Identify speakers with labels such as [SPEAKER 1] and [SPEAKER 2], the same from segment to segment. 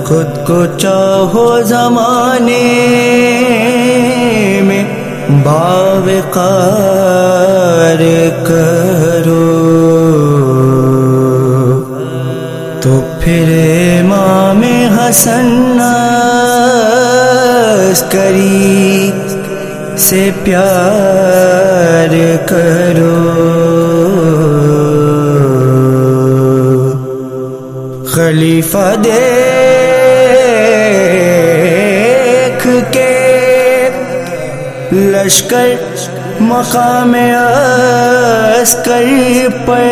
[SPEAKER 1] خود کو چاہو زمانے میں باوقار کرو، تو پھر امام حسن عسکری سے پیار کرو۔ خلیفہ دیکھ کے لشکر مقام عسکر پر،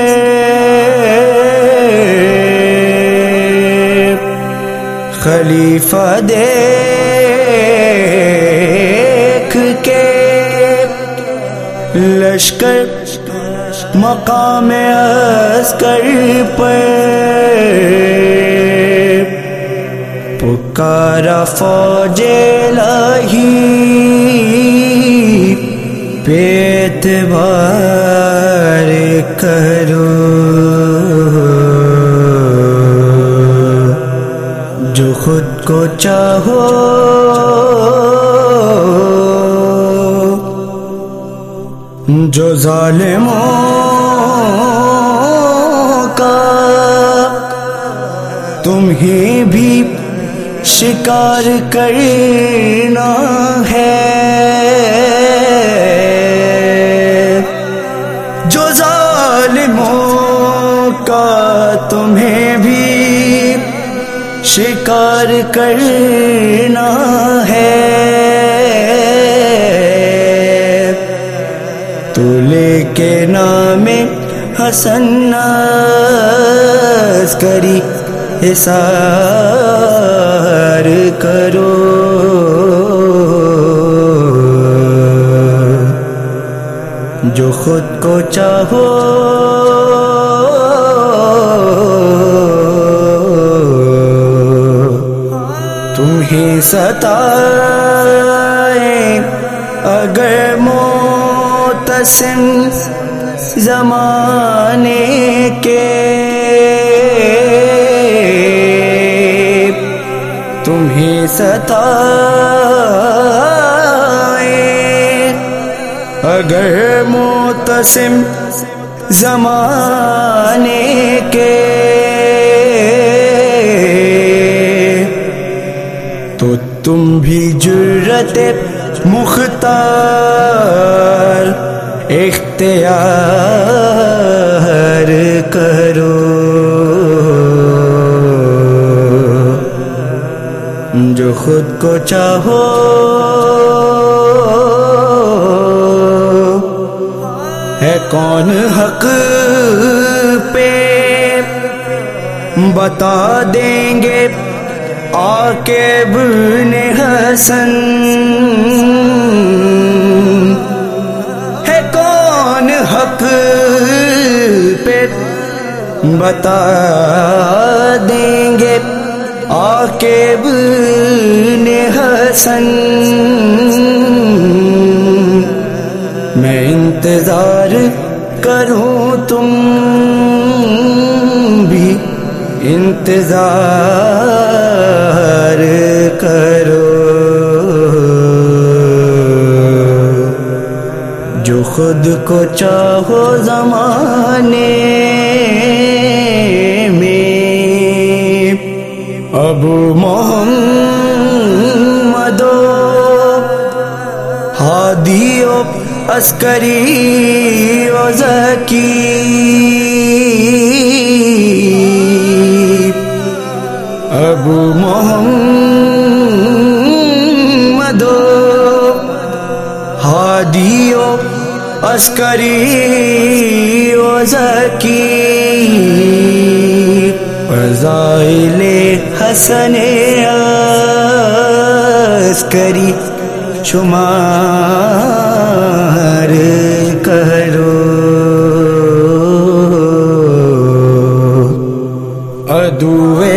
[SPEAKER 1] خلیفہ دیکھ کے لشکر مقام عسکر پر، پکارا فوج الہی پہ اعتبار کرو، جو خود کو چاہو جو ظالموں کا تمہیں بھی شکار کرنا ہے، جو ظالموں کا تمہیں بھی شکار کرنا ہے، تو لے کے نام حسن عسکری حصار کرو، جو خود کو چاہو تمہیں ستائیں اگر معتصم زمانے کے، تمہیں ستائیں اگر معتصم زمانے کے، تو تم بھی جرت مختار اختیار کرو، جو خود کو چاہو ہے کون حق پہ بتا دیں گے آقا ابن حسن، ہے کون حق پہ بتا دیں گے آقا ابن حسن، میں انتظار کروں تم بھی انتظار کرو، جو خود کو چاہو زمانے میں ابو محمد ہادی عسکری و ذکی، ابو محمد ہادی عسکری و ذکی، فضائل حسن عسکری شمار کرو، عدو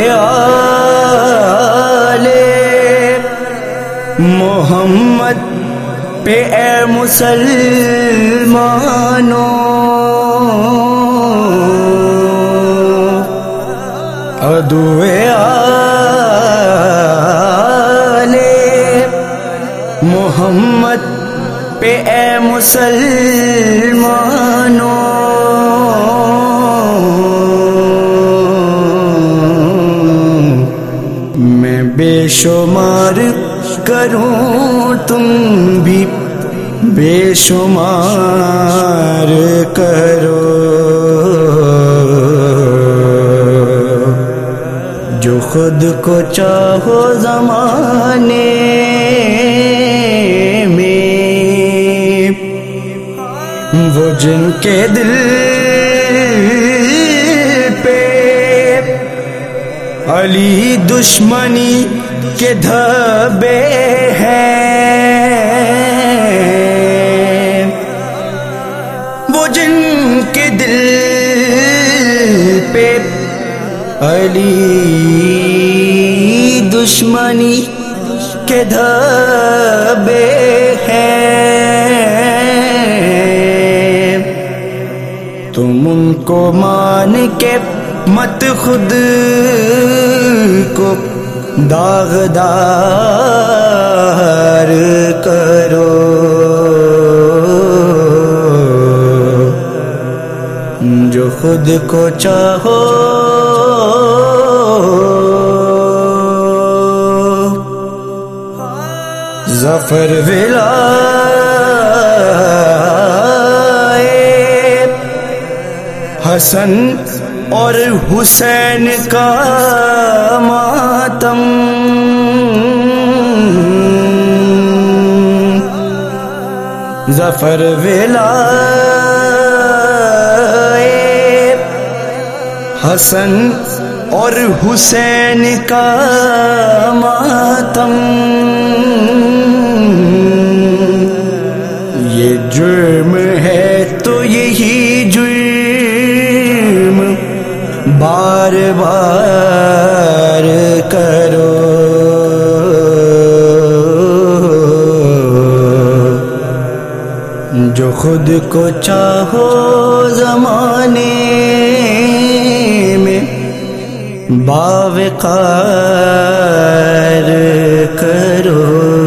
[SPEAKER 1] آل محمد پہ اے مسلمانوں، عدو محمد پہ اے مسلمانوں میں بے شمار کروں تم بھی بے شمار کرو، جو خود کو چاہو زمانے میں، وہ جن کے دل پہ علی دشمنی کے دھبے ہیں، وہ جن کے دل پہ علی دشمنی کے دھبے ہیں، تم ان کو مان کے مت خود کو داغدار کرو، جو خود کو چاہو ظفر ولائے حسن اور حسین کا ماتم، ظفر ولائے حسن اور حسین کا ماتم، یہ جرم ہے تو یہی جرم بار بار کرو، جو خود کو چاہو زمانے میں باوقار کرو۔